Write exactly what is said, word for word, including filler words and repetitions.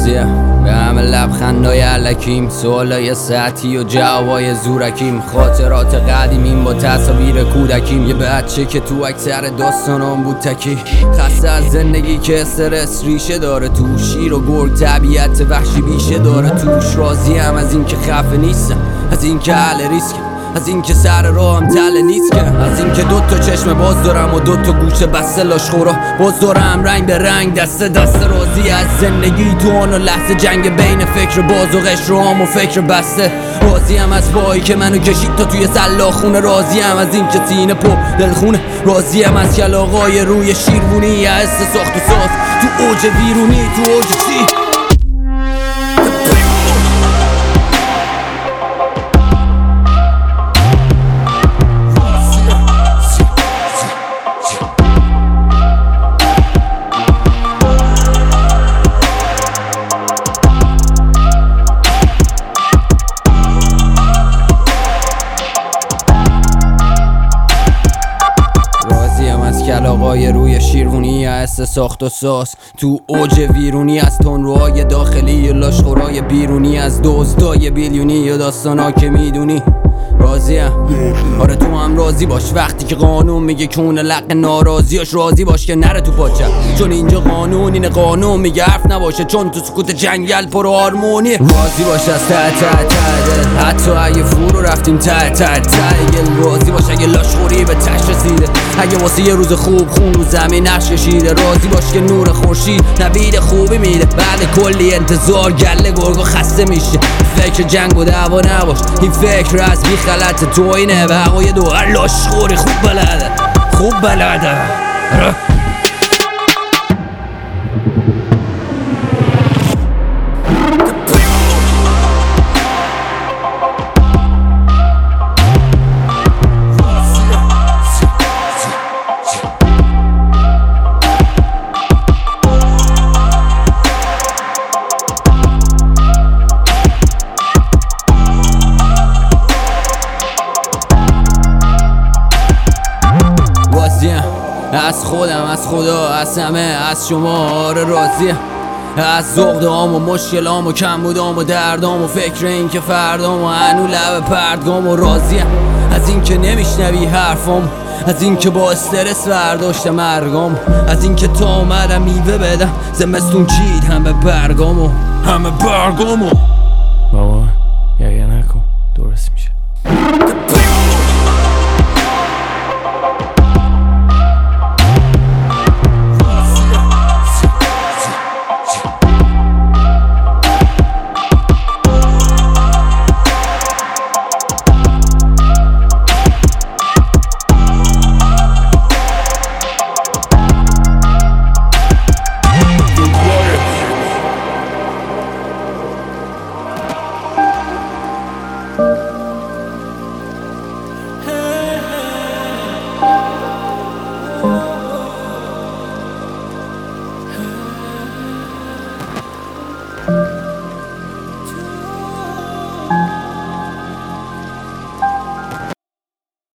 راضیه به همه لبخندای علکیم، سوالای ساعتی و جوابای زورکیم، خاطرات قدیمیم با تصاویر کودکیم، یه بچه که تو اکثر داستانام بود تکی، خسته از زندگی که استرس ریشه داره تو، شیر و گرگ طبیعت وحشی بیشه داره توش. راضیم از این که خفه نیستم، از این که اهل ریسکم، از این که سر راهم تله نیست که، از این که دوتا چشم باز دارم و دوتا گوشه بسته لاشخورا باز دارم، رنگ به رنگ دست دست. راضی از زندگی تو آن و لحظه جنگ بین فکر باز و قشر و فکر بسته. راضیم از پایی که منو کشید تا توی سلاخونه، راضیم از این که سینه پر دلخونه، راضیم از کلاغای روی شیروونی، حس ساخت و ساز تو اوج ویرونی، تو اوج چی؟ کلاغای روی شیروانی، حس ساخت و ساز تو اوج ویرونی، از تندروهای داخلی لاشخورای بیرونی، از دزدای بیلیونی یا داستانا که میدونی. راضیم آره تو هم راضی باش وقتی که قانون میگه کونه لق ناراضیاش، راضی باش که نره تو پاچه، چون اینجا قانون اینه، قانون میگه حرف نباشه چون تو سکوت جنگل پر هارمونی. راضی باش از ته ته ته حتی اگه فرو رفتیم ته ته ته، راضی باش اگه لاشخوری به تش رسیده، اگه واسه یه روز خوب خون رو زمین نقش کشیده، راضی باش که نور خورشید نوید خوبی میده، بعد کلی انتظار گله گرگا خسته میشه. فکر جنگ و دعوا نباش، این فکر از بی غلط تو اینه، به حقای دو هر لاشخوری خوب بلده، خوب بلده. از خودم، از خدا، از همه، از شما آره راضیم، از ذوق‌هام و مشکلام و کمبودام و دردام و فکر این که فردام و هنو لب پردگام، و راضیم از این که نمیشنوی حرفام، از این که با استرس برداشت مرگام، از این که تا اومدم میوه بدم زمستون چید همه برگامو همه برگامو